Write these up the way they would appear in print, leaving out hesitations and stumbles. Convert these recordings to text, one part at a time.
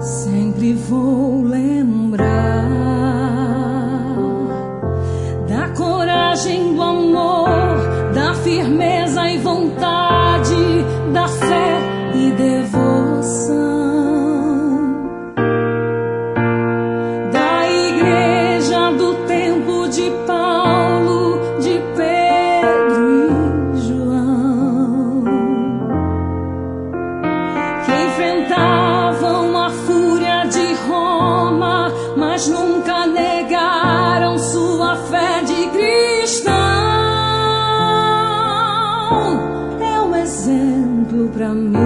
Sempre vou lembrar da coragem, do amor, da firmeza e vontade, da fé e devoção da igreja do tempo de Paulo, de Pedro e João, que enfrentavam a fúria de Roma, mas nunca negaram sua fé de cristão. É um exemplo para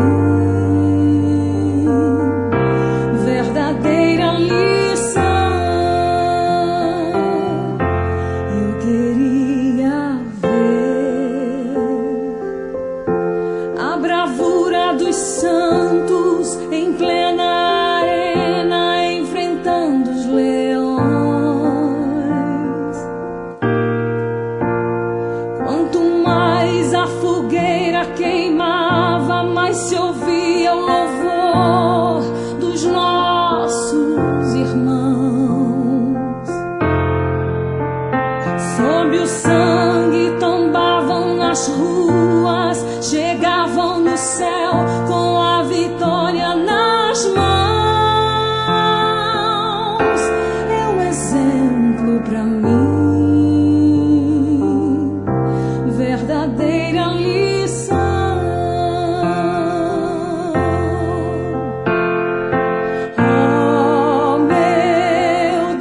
mim, verdadeira lição. Eu queria ver a bravura dos santos em plena arena, enfrentando os leões. Quanto mais a fogueira queimava, mais se ouvia o louvor dos nossos irmãos. Sob o sangue tombavam nas ruas, chegavam no céu com a vitória nas mãos. É um exemplo para mim, verdadeira lição. Oh, meu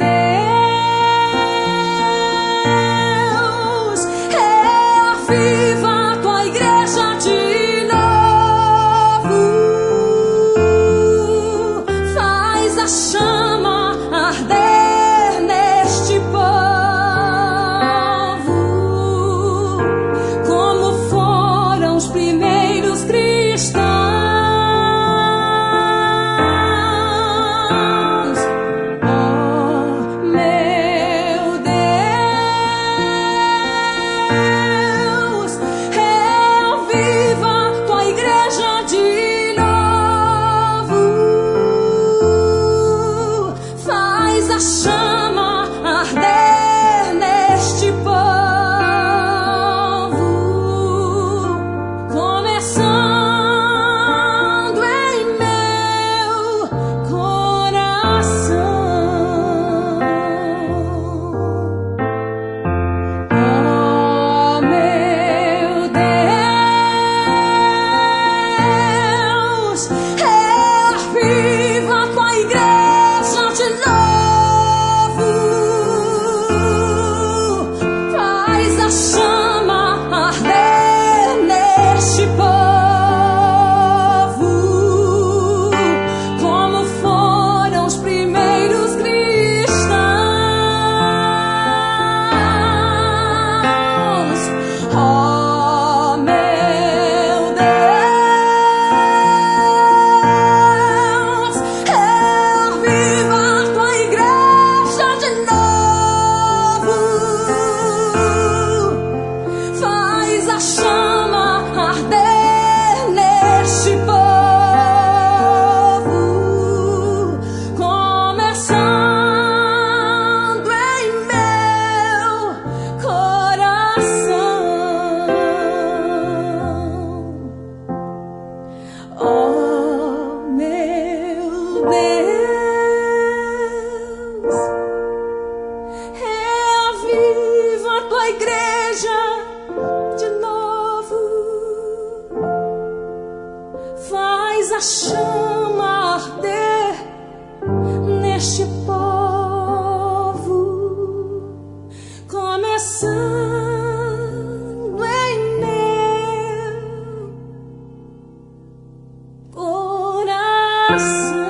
Deus, reaviva a tua igreja de novo. Faz a chama arder neste povo, como foram os primeiros cristãos. Oh, meu Deus, reaviva tua igreja de novo. Faz a chama arder neste povo, começando em meu coração. Oh, meu Deus, reaviva a tua igreja de novo. Faz a chama arder neste povo, como foram os primeiros cristãos. Oh, meu Deus, reaviva a tua igreja de novo. Faz a chama arder neste povo, começando em meu coração. Oh, meu Deus, reaviva a tua igreja de novo. Faz a chama arder neste povo, começando em meu coração.